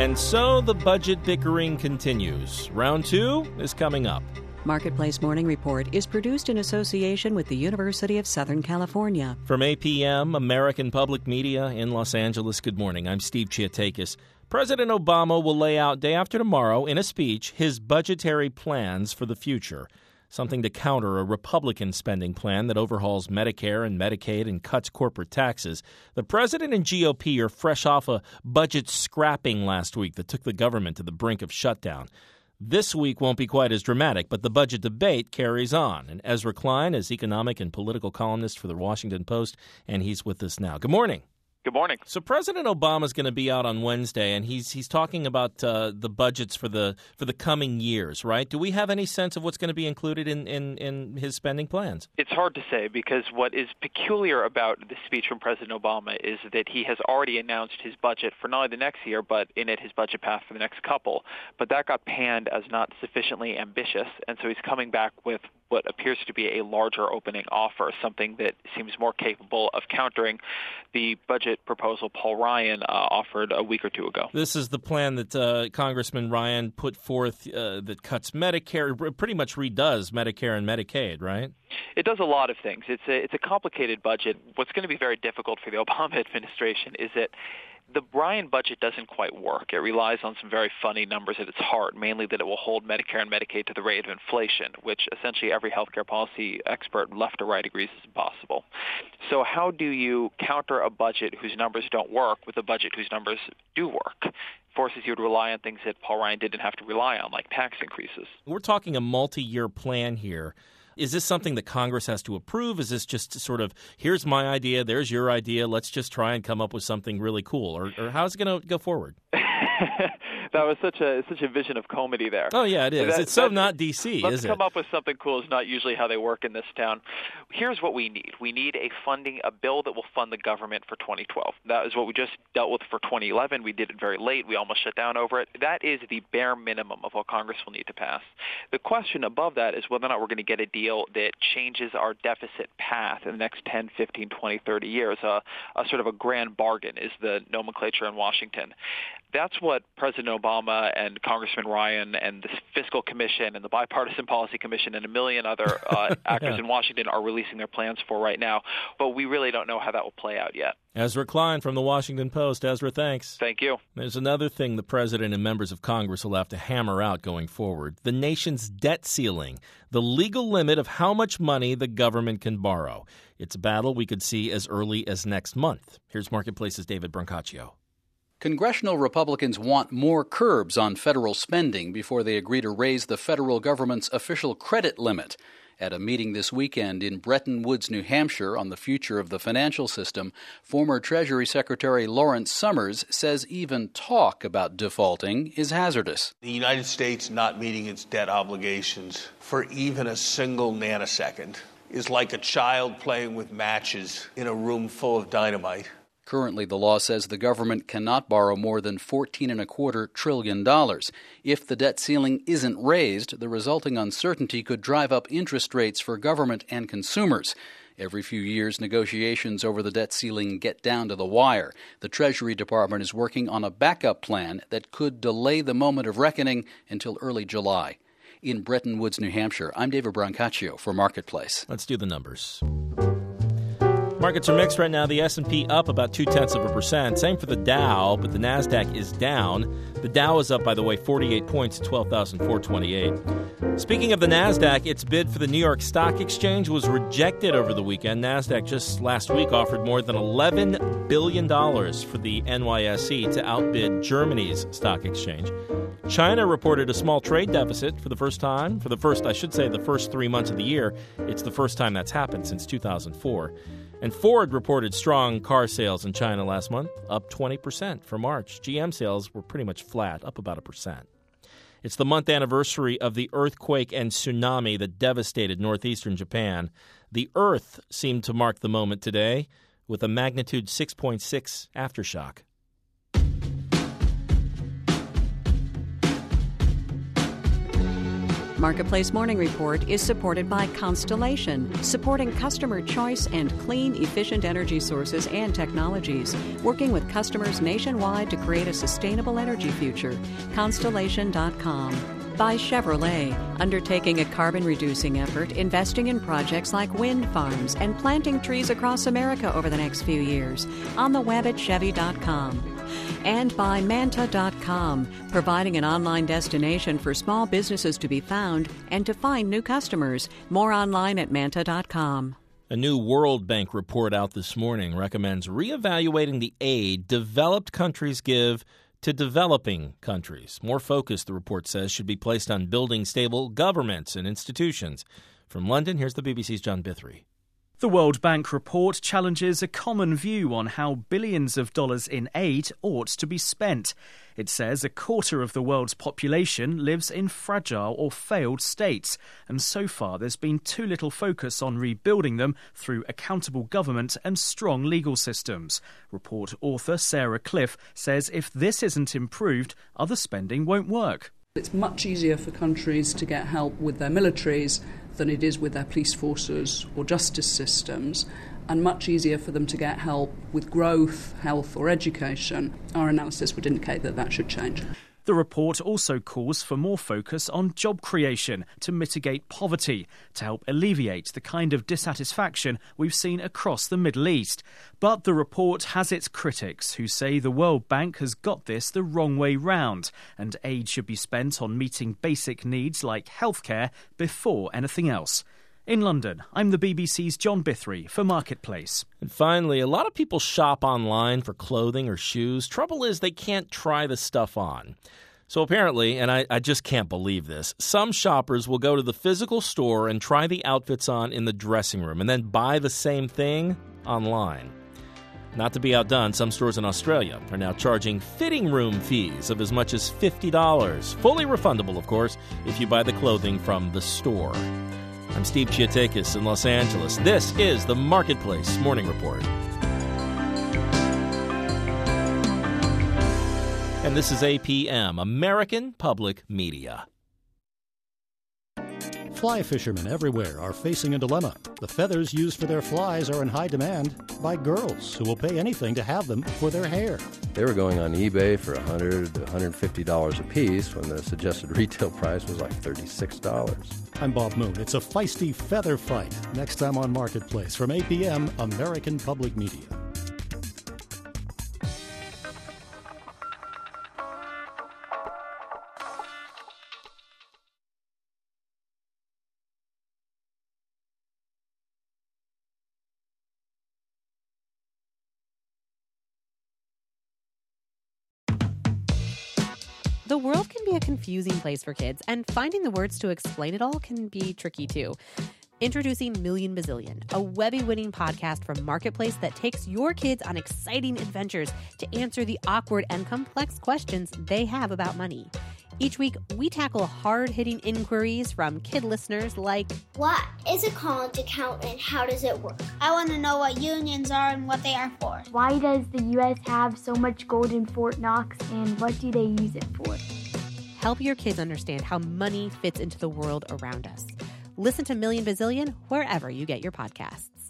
And so the budget bickering continues. Round 2 is coming up. Marketplace Morning Report is produced in association with the University of Southern California. From APM, American Public Media in Los Angeles, good morning. I'm Steve Chiatakis. President Obama will lay out day after tomorrow in a speech his budgetary plans for the future, something to counter a Republican spending plan that overhauls Medicare and Medicaid and cuts corporate taxes. The president and GOP are fresh off a budget scrapping last week that took the government to the brink of shutdown. This week won't be quite as dramatic, but the budget debate carries on. And Ezra Klein is economic and political columnist for the Washington Post, and he's with us now. Good morning. Good morning. So President Obama is going to be out on Wednesday, and he's talking about the budgets for the coming years, right? Do we have any sense of what's going to be included in his spending plans? It's hard to say because what is peculiar about the speech from President Obama is that he has already announced his budget for not only the next year, but in it his budget path for the next couple. But that got panned as not sufficiently ambitious, and so he's coming back with what appears to be a larger opening offer, something that seems more capable of countering the budget proposal Paul Ryan offered a week or two ago. This is the plan that Congressman Ryan put forth that cuts Medicare, pretty much redoes Medicare and Medicaid, right? It does a lot of things. It's a complicated budget. What's going to be very difficult for the Obama administration is that the Ryan budget doesn't quite work. It relies on some very funny numbers at its heart, mainly that it will hold Medicare and Medicaid to the rate of inflation, which essentially every healthcare policy expert, left or right, agrees is impossible. So how do you counter a budget whose numbers don't work with a budget whose numbers do work? Forces you to rely on things that Paul Ryan didn't have to rely on, like tax increases. We're talking a multi-year plan here. Is this something that Congress has to approve? Is this just sort of, here's my idea, there's your idea, let's just try and come up with something really cool? Or how's it going to go forward? That was such a vision of comedy there. Oh, yeah, it is. It's so not D.C., is it? Let's come up with something cool is not usually how they work in this town. Here's what we need. We need a bill that will fund the government for 2012. That is what we just dealt with for 2011. We did it very late. We almost shut down over it. That is the bare minimum of what Congress will need to pass. The question above that is whether or not we're going to get a deal that changes our deficit path in the next 10, 15, 20, 30 years. A sort of a grand bargain is the nomenclature in Washington. That's what President Obama and Congressman Ryan and the Fiscal Commission and the Bipartisan Policy Commission and a million other actors in Washington are releasing their plans for right now. But we really don't know how that will play out yet. Ezra Klein from the Washington Post. Ezra, thanks. Thank you. There's another thing the president and members of Congress will have to hammer out going forward. The nation's debt ceiling, the legal limit of how much money the government can borrow. It's a battle we could see as early as next month. Here's Marketplace's David Brancaccio. Congressional Republicans want more curbs on federal spending before they agree to raise the federal government's official credit limit. At a meeting this weekend in Bretton Woods, New Hampshire, on the future of the financial system, former Treasury Secretary Lawrence Summers says even talk about defaulting is hazardous. The United States not meeting its debt obligations for even a single nanosecond is like a child playing with matches in a room full of dynamite. Currently, the law says the government cannot borrow more than $14.25 trillion. If the debt ceiling isn't raised, the resulting uncertainty could drive up interest rates for government and consumers. Every few years, negotiations over the debt ceiling get down to the wire. The Treasury Department is working on a backup plan that could delay the moment of reckoning until early July. In Bretton Woods, New Hampshire, I'm David Brancaccio for Marketplace. Let's do the numbers. Markets are mixed right now. The S&P up about 0.2%. Same for the Dow, but the Nasdaq is down. The Dow is up, by the way, 48 points at 12,428. Speaking of the Nasdaq, its bid for the New York Stock Exchange was rejected over the weekend. Nasdaq just last week offered more than $11 billion for the NYSE to outbid Germany's stock exchange. China reported a small trade deficit for the first 3 months of the year. It's the first time that's happened since 2004. And Ford reported strong car sales in China last month, up 20% for March. GM sales were pretty much flat, up about 1%. It's the month anniversary of the earthquake and tsunami that devastated northeastern Japan. The Earth seemed to mark the moment today with a magnitude 6.6 aftershock. Marketplace Morning Report is supported by Constellation, supporting customer choice and clean, efficient energy sources and technologies, working with customers nationwide to create a sustainable energy future. Constellation.com. By Chevrolet, undertaking a carbon-reducing effort, investing in projects like wind farms and planting trees across America over the next few years. On the web at Chevy.com. And by Manta.com, providing an online destination for small businesses to be found and to find new customers. More online at Manta.com. A new World Bank report out this morning recommends reevaluating the aid developed countries give to developing countries. More focus, the report says, should be placed on building stable governments and institutions. From London, here's the BBC's John Bithry. The World Bank report challenges a common view on how billions of dollars in aid ought to be spent. It says a quarter of the world's population lives in fragile or failed states, and so far there's been too little focus on rebuilding them through accountable government and strong legal systems. Report author Sarah Cliff says if this isn't improved, other spending won't work. It's much easier for countries to get help with their militaries than it is with their police forces or justice systems, and much easier for them to get help with growth, health or education. Our analysis would indicate that that should change. The report also calls for more focus on job creation to mitigate poverty, to help alleviate the kind of dissatisfaction we've seen across the Middle East. But the report has its critics who say the World Bank has got this the wrong way round, and aid should be spent on meeting basic needs like healthcare before anything else. In London, I'm the BBC's John Bithry for Marketplace. And finally, a lot of people shop online for clothing or shoes. Trouble is they can't try the stuff on. So apparently, and I just can't believe this, some shoppers will go to the physical store and try the outfits on in the dressing room and then buy the same thing online. Not to be outdone, some stores in Australia are now charging fitting room fees of as much as $50. Fully refundable, of course, if you buy the clothing from the store. I'm Steve Chiatakis in Los Angeles. This is the Marketplace Morning Report. And this is APM, American Public Media. Fly fishermen everywhere are facing a dilemma. The feathers used for their flies are in high demand by girls who will pay anything to have them for their hair. They were going on eBay for $100 to $150 a piece when the suggested retail price was like $36. I'm Bob Moon. It's a feisty feather fight. Next time on Marketplace from APM, American Public Media. The world can be a confusing place for kids, and finding the words to explain it all can be tricky too. Introducing Million Bazillion, a Webby-winning podcast from Marketplace that takes your kids on exciting adventures to answer the awkward and complex questions they have about money. Each week, we tackle hard-hitting inquiries from kid listeners like, what is a college account and how does it work? I want to know what unions are and what they are for. Why does the U.S. have so much gold in Fort Knox and what do they use it for? Help your kids understand how money fits into the world around us. Listen to Million Bazillion wherever you get your podcasts.